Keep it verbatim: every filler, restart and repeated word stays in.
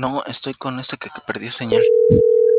No, estoy con este que, que perdió señal.